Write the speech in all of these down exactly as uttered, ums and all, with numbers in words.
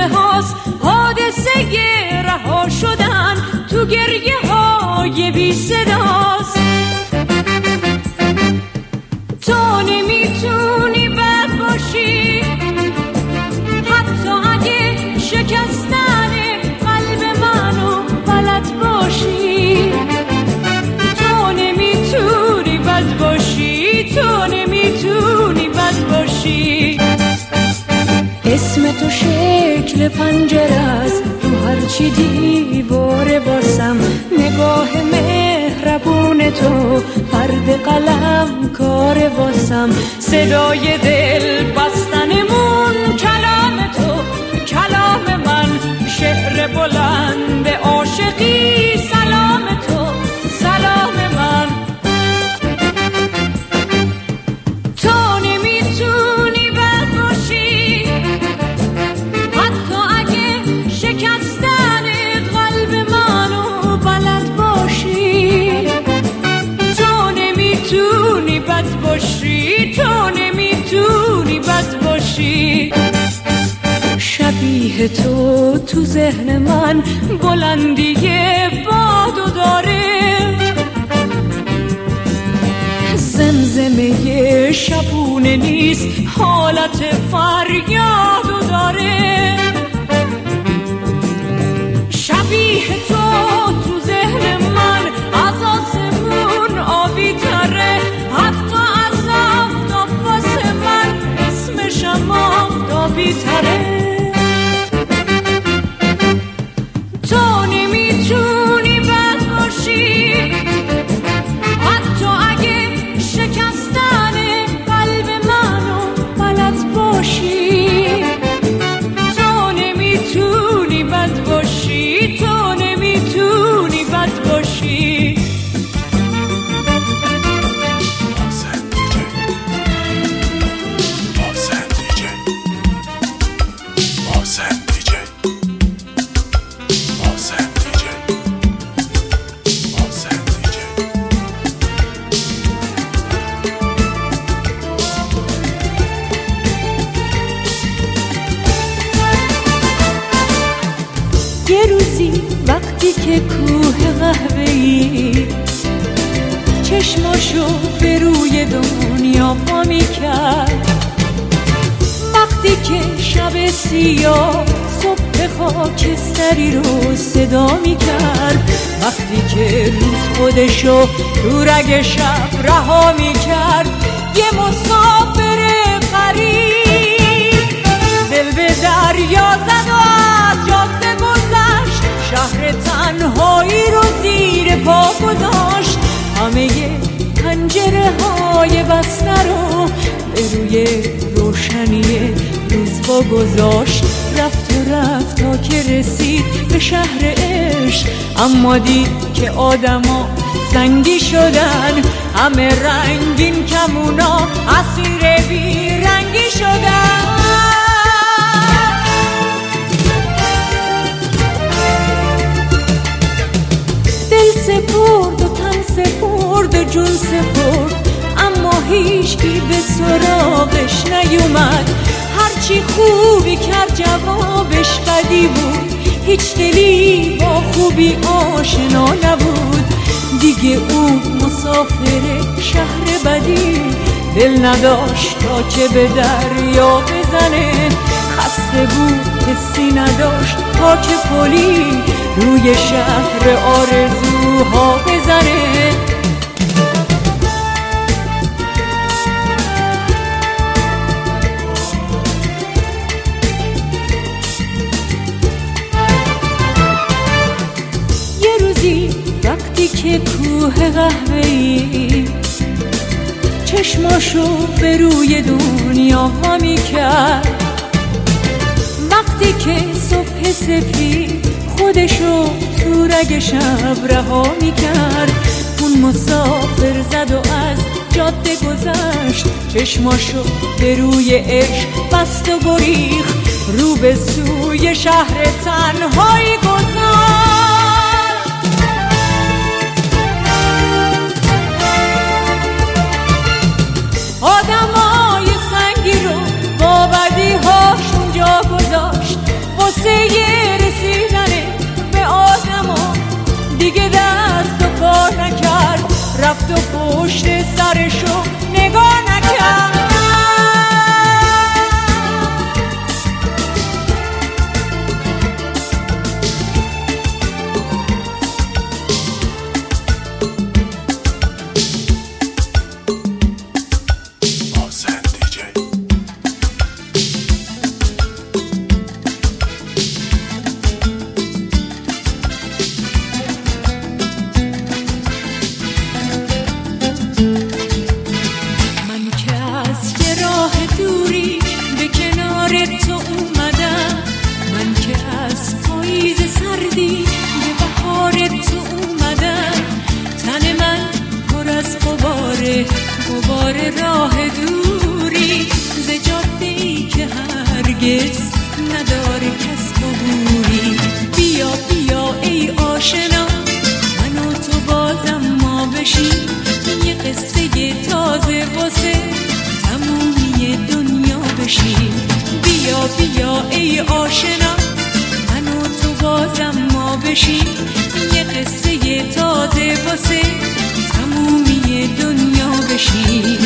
لحظه هاست حادثه رها شدن تو گریه های بی صداست. تو نمیتونی بد باشی حتی اگه شکستن قلب منو بلد باشی. تو نمیتونی بد باشی، تو نمیتونی بد باشی. اسم تو شکل پنجره است رو هرچی دیواره واسم. نگاه مهربون تو پرده قلم کار واسم. صدای دل بستنمون کلام تو، کلام من شعر بلند عاشقی. سلام تو، سلام من. تو نمیتونی بد باشی حتی اگه شکستن قلب منو بلد باشی. تو نمیتونی بد باشی، تو نمیتونی بد باشی. شبیه تو تو ذهن من بلندی بادو داره. زمزمه شبونه نیست حالت فریادو داره. شبیه تو تو ذهن من از آسمون آبی تره. حتی از آفتاب واسه من اسمشم آفتابی تره. تو نمیتونی بد باشی حتی اگه شکستن قلب منو بلد باشی. تو نمیتونی بد باشی، تو نمیتونی بد باشی. یه روزی وقتی که کوه قهوه‌ای چشماشو به روی دنیا پا می‌کرد. وقتی که شب سیاه صبح خاکستری رو صدا می‌کرد. وقتی که روز خودشو تو رگ شب رها می‌کرد. یه مسافر غریب دل به دریا زد و از جاده گذشت. شهر تنهایی رو زیر پا گذاشت. همه پنجره های بسته رو به روی روشنی روز با گذاشت. رفت و رفت تا که رسید به شهر عشق. اما دید که آدما زنگی شدن. همه رنگین کمونا اسیر بی رنگی شدن. دل سپرد و تن سپرد و جون سپرد. اما هیچکی به سراغش نیومد. هرچی خوبی کرد جوابش بدی بود. هیچ دلی با خوبی آشنا نبود. دیگه اون مسافر شهر بدی دل نداشت تا که به دریا بزنه. خسته بود کسی نداشت تا که پلی روی شهر آرزوها بزنه. یه روزی وقتی که کوه قهوه‌ای چشماشو به روی دنیا ها می‌کرد. وقتی که صبح سفید خودشو تو رگ شب رها می‌کرد. اون مسافر زد و از جاده گذشت. چشماشو به روی عشق بست و گریخت. رو به سوی شهر تنهایی گذاشت. آدمای سنگی رو با بدی هاشون جا گذاشت. واسه ای آشنا، من و تو بازم ما بشیم یه قصه تازه واسه تمومی دنیا بشیم.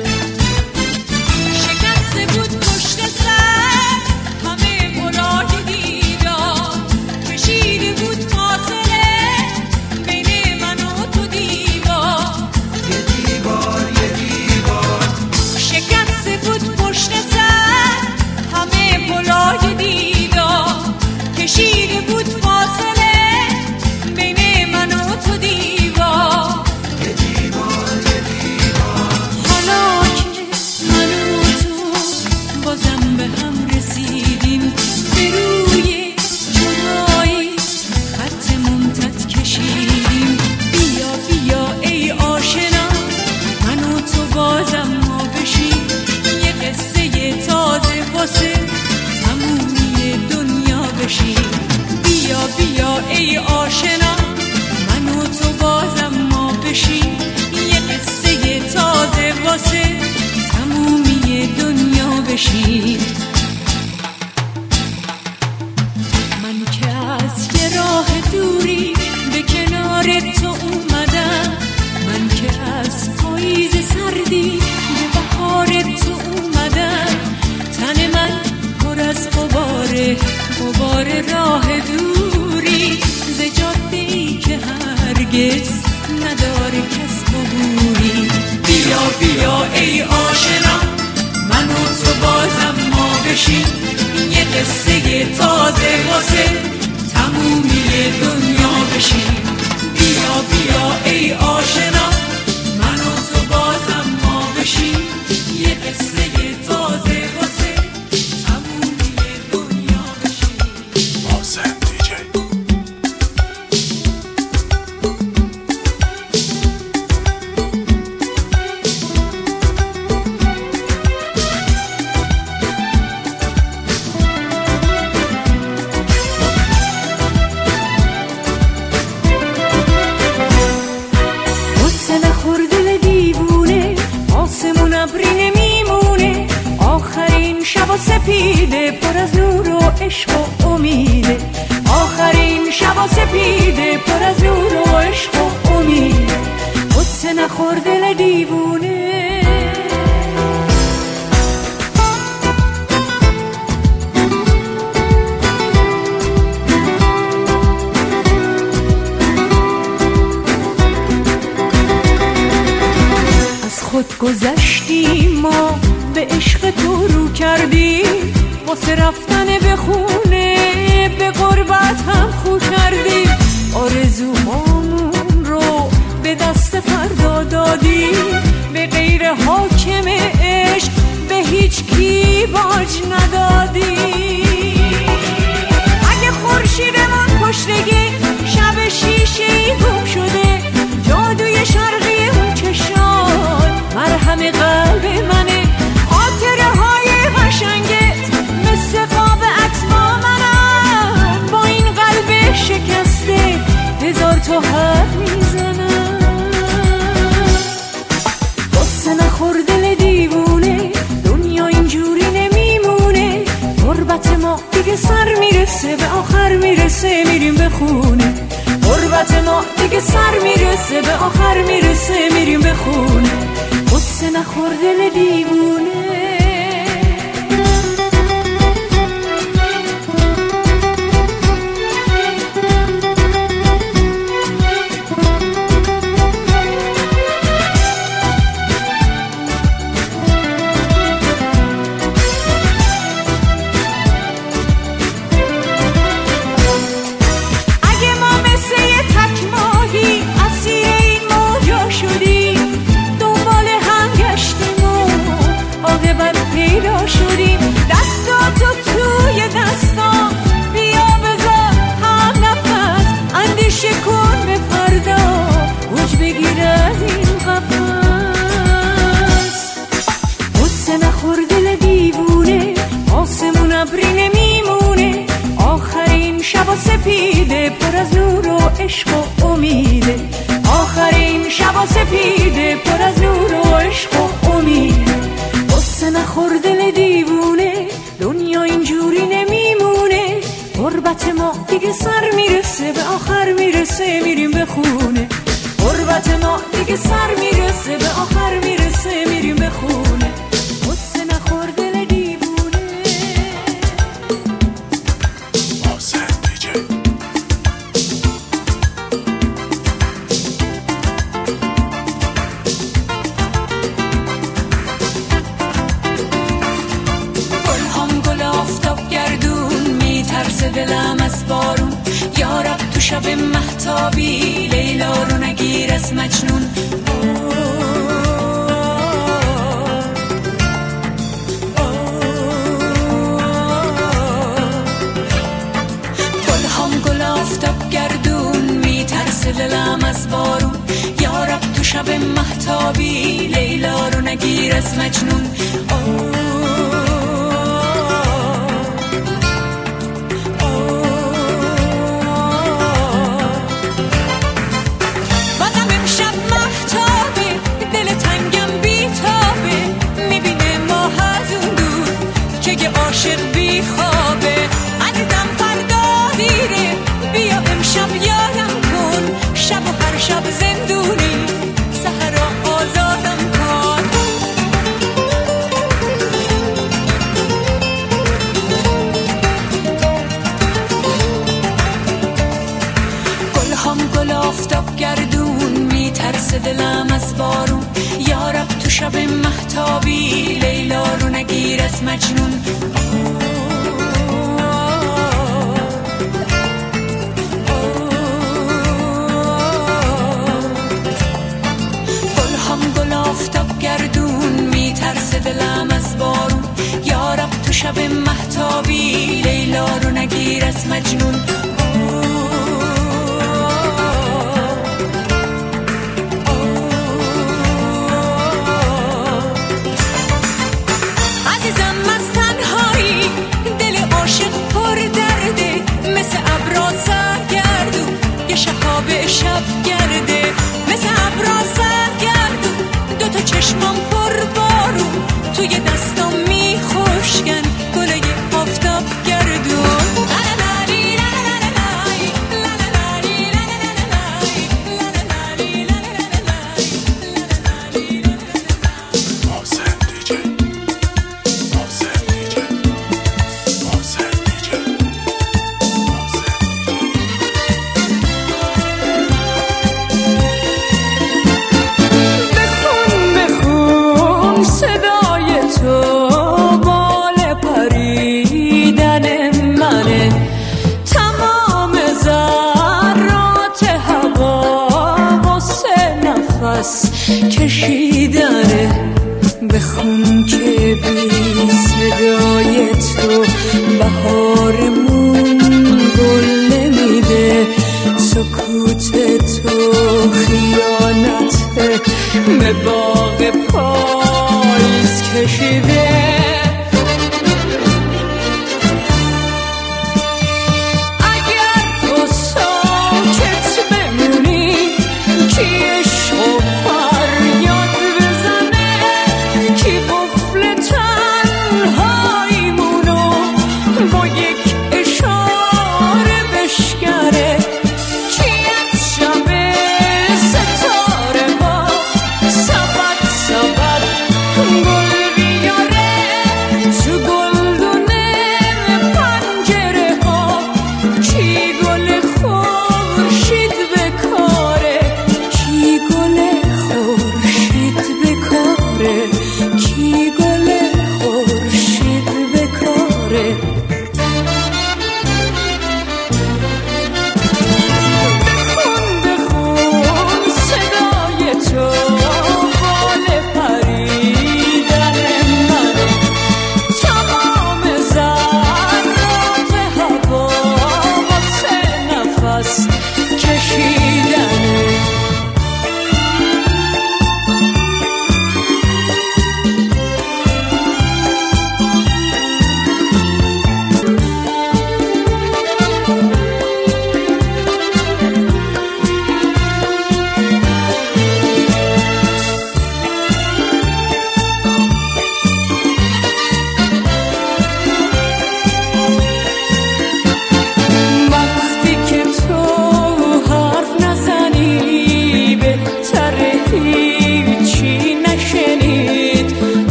شکسته بود پشت سر همه پلای دیدار، کشیده بود فاصله بین من و تو دیوار، یه دیوار یه دیوار. شکسته بود پشت سر همه پلای دیدار، کشیده بود فاصله بین من و تو دیوار، یه دیوار یه دیوار. حالا که من و تو بازم به هم رسیدیم، به روی جدایی خط ممتد کشیدیم. بیا بیا ای آشنا، من و تو بازم ما بشیم یه قصه تازه واسه تمومی دنیا بشیم. بیا بیا ای آشنا، من و تو بازم ما بشیم یه قصه تازه واسه تمومی دنیا بشیم. من که از یه راه دوری به کنار تو اومدم، من که از پاییز سردی به بهار تو اومدم، تن من پر از غباره غبار راه دوری، ز جاده‌ای که هرگز نداره کس عبوری. بیا بیا ای آشنا، من و تو بازم ما بشیم یه قصه تازه واسه تمومی دنیا بشیم. بیا بیا ای آشنا، من و تو بازم ما بشیم یه قصه تازه واسه تمومی دنیا بشیم. محسن دیجی. غصه نخور دل دیوونه، آسمون ابری نمیمونه، آخرین شب سپیده پر از نور و عشق و امیده، آخرین شب سپیده پر از نور و عشق و امیده. غصه نخور دل دیوونه. خود گذشتیم ما به عشق تو رو کردیم، واسه رفتن به خونه به غربت هم خو کردیم، آرزومامون رو به دست فردا دادیم، به غیر حاکم عشق به هیچ کی باج ندادیم. اگه خورشیدمون پشتگی شب شیشه‌ای گم شده، جادوی شرقی اون چشات مرهم قلب منه، خاطره های قشنگت مثل قاب عکس با منم، با این قلب شکسته هزار تا حرف میزنم. غصه نخور دل دیوونه، دنیا اینجوری نمیمونه، غربت ما دیگه سر میرسه به آخر میرسه میریم به خونه، غربت ما دیگه سر میرسه به آخر میرسه میریم به خونه. غصه نخور دل دیوونه. سپیده پر از نور و عشق و امیده، آخرین شب سپیده پر از نور و عشق و امیده. غصه نخور دل دیوونه، دنیا اینجوری نمیمونه. غربت ما دیگه سر میرسه به آخر میرسه میریم به خونه. غربت ما دیگه سر میرسه به آخر میرسه میریم به خونه. غصه نخور دل دیوونه. محسن دیجی گلهام گل آفتاب گردون میترسه دلم از بارون. یارب تو شب مهتابی لیلا رو نگیر از مجنون. گلهام گل آفتاب گردون میترسه دلم از بارون. یارب تو شب مهتابی لیلا رو نگیر از مجنون. عاشق بی خوابه عزیزم فردا دیره. بیا امشب یادم کن شب و هر شب زندونی سحرا آزادم کن. گلهام گل آفتاب گردون میترسه دلم از بارون. یارب تو شب مهتابی لیلا رو نگیر از مجنون. گلهام گل آفتاب گردون میترسه دلم از بارون. یارب تو شب مهتابی لیلا رو نگیر از مجنون. شب گرده مثل ابرا سرگردون. دوتا چشمام پر بارون توی دستام میخوشگن گله آفتاب گردون. کشیدنه بخون که بی صدای تو بهارمون گل نمیده. سکوت تو خیانته به باغ پاییز کشیده. کی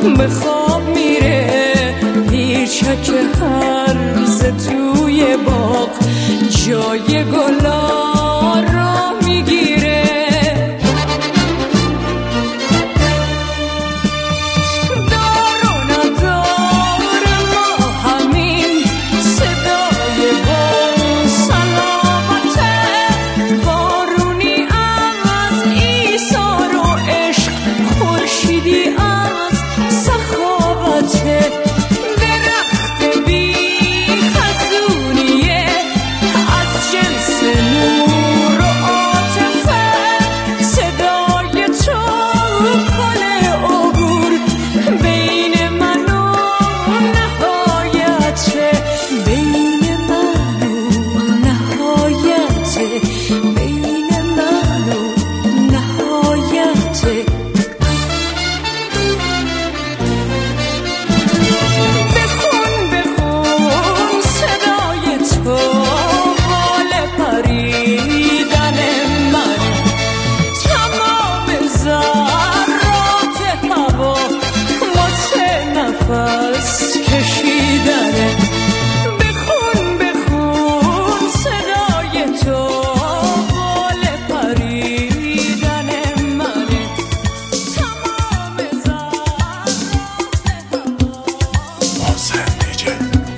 به خواب میره پیرچک هرزه توی باغ جای گلا را میگیره دار و ندار ما همین صدای با سلامته بارونی از ایثار و عشق خورشیدی از سخاوته درخت بی خزونیه از جنس نور و عاطفه صدای تو گل عبور بین من و نهایته بین من و نهایته بین من و نهایته بخون بخون صدای تو بال پریدن من تمام ذرات هوا واسه نفس کشیدنه بخون بخون صدای تو بال پریدن منه تمام ذرات هوا محسن دیجی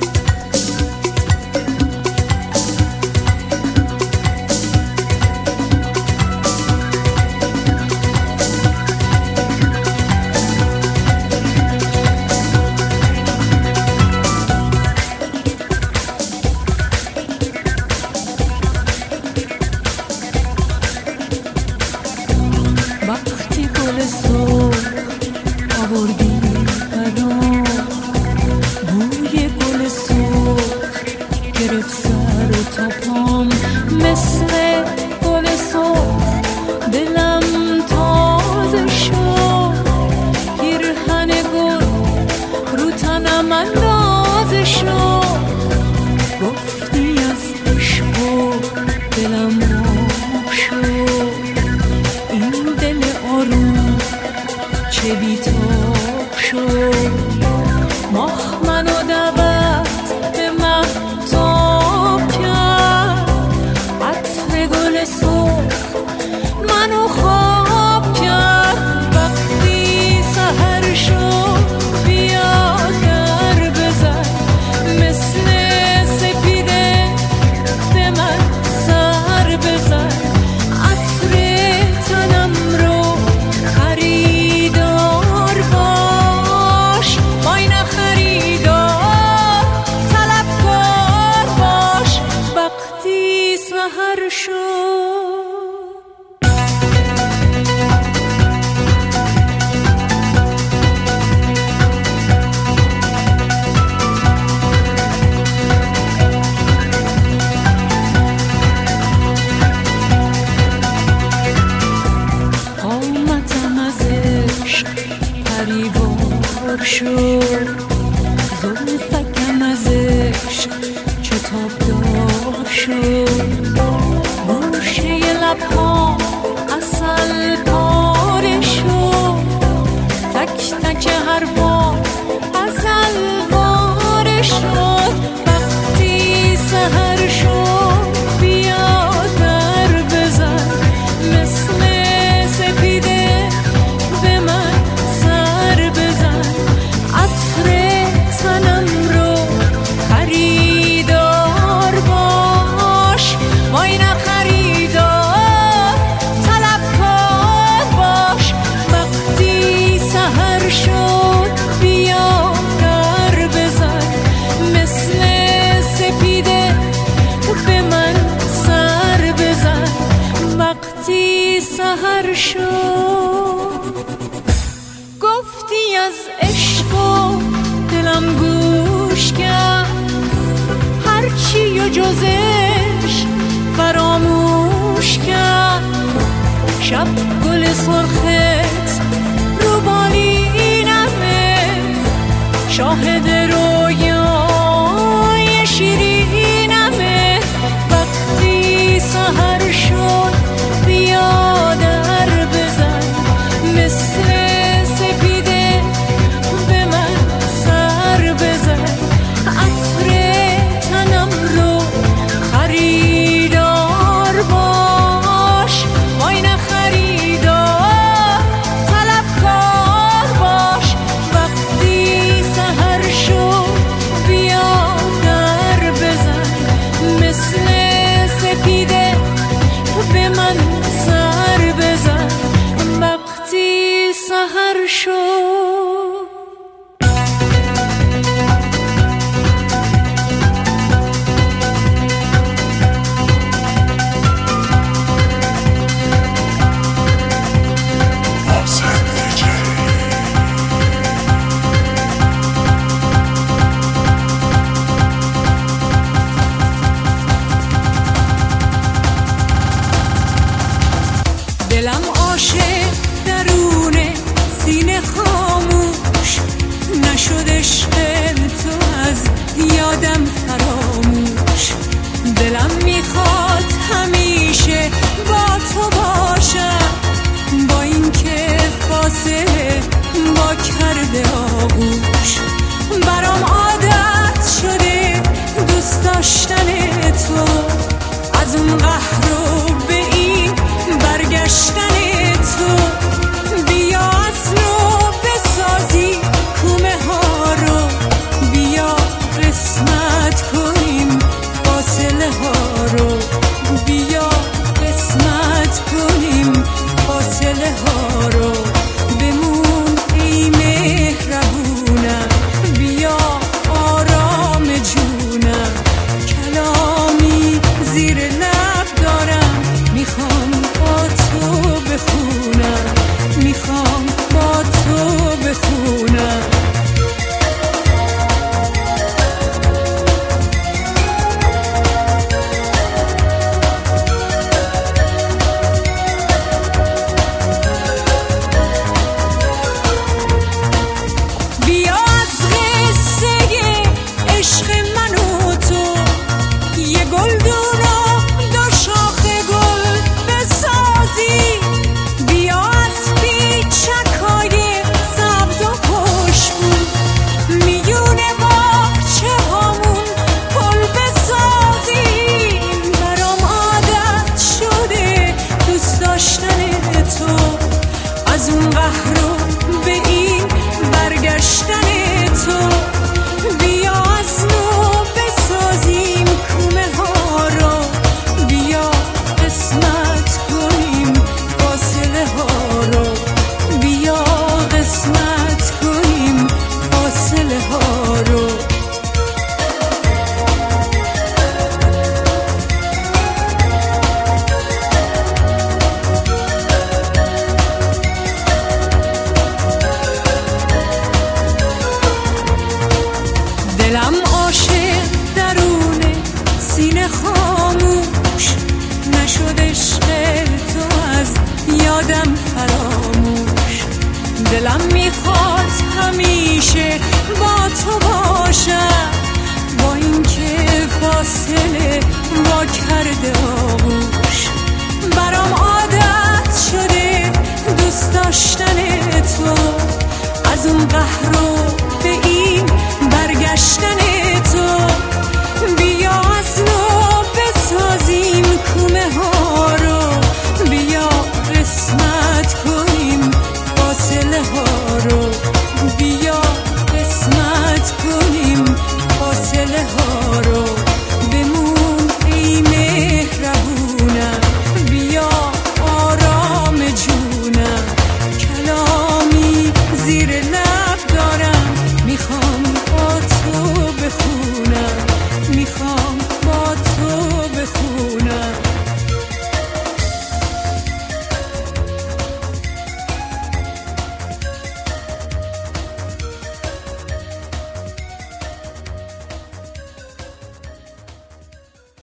وقتی گل سرخ آوردی برام بوی گل سرخ گرفت سر و تا پام مثل گل سرخ دلم تازه شد پیرهن گل رو تنم اندازه شد گفتی از عشق و دلم آب شد این دل آروم چه بیتاب شد ماه منو دعوت به مهتاب کرد عطر گل سرخ منو خواب کرد وقتی سحر شد بیا در بزن مثل سپیده به من سر بزن عطر تنم رو خریدار باش وای نه خریدار طلبکار باش وقتی سحر شد قامتم از عشق پریوار شد زلفکم از عشق شتابدار شد گوشه لبها عسل پاره شد تک تک حرفا عسل واره شد وقتی سحر شد بیا در بزن مثل سپیده به من سر بزن عطر تنم رو خریدار باش وای نه خریدار طلبکار باش وقتی سحر شد بیا در بزن مثل سپیده به من سر بزن وقتی سحر شد گفتی از عشق و دلم گوش کرد هرچی و جز عشق فراموش کرد شب گل سرخت رو بالینمه شاهد رویای شیرینمه وقتی سحر شد بیا در بزن مثل سپیده میخواد همیشه با تو باشم، با این که فاصله با کرده آغوش. برام عادت شده دوست داشتن تو، از اون قهر رو به این برگشتن تو. بیا از نو بسازی کومه ها رو، بیا قسمت کنیم فاصله ها رو، بیا قسمت کنیم فاصله ها رو. بمون ای مهربونم، بیا آرام جونم، کلامی زیر لب دارم، میخوام با تو بخونم، میخوام با تو بخونم. بیا از قصه عشق من و تو یه گلدون و دو شاخه گل بسازی. بیا از پیچکای سبز و خوشبو میون باغچه هامون پل بسازی. برام عادت شده دوست داشتن تو، از اون قهر رو به این برگشتن تو. بیا از نو بسازیم کومه ها رو، بیا قسمت کنیم فاصله ها رو، بیا قسمت کنیم فاصله ها رو. دلم عاشق درونه سینه خاموش نشد، عشق تو از یادم فراموش. دلم میخواد همیشه با تو باشم، با این که فاصله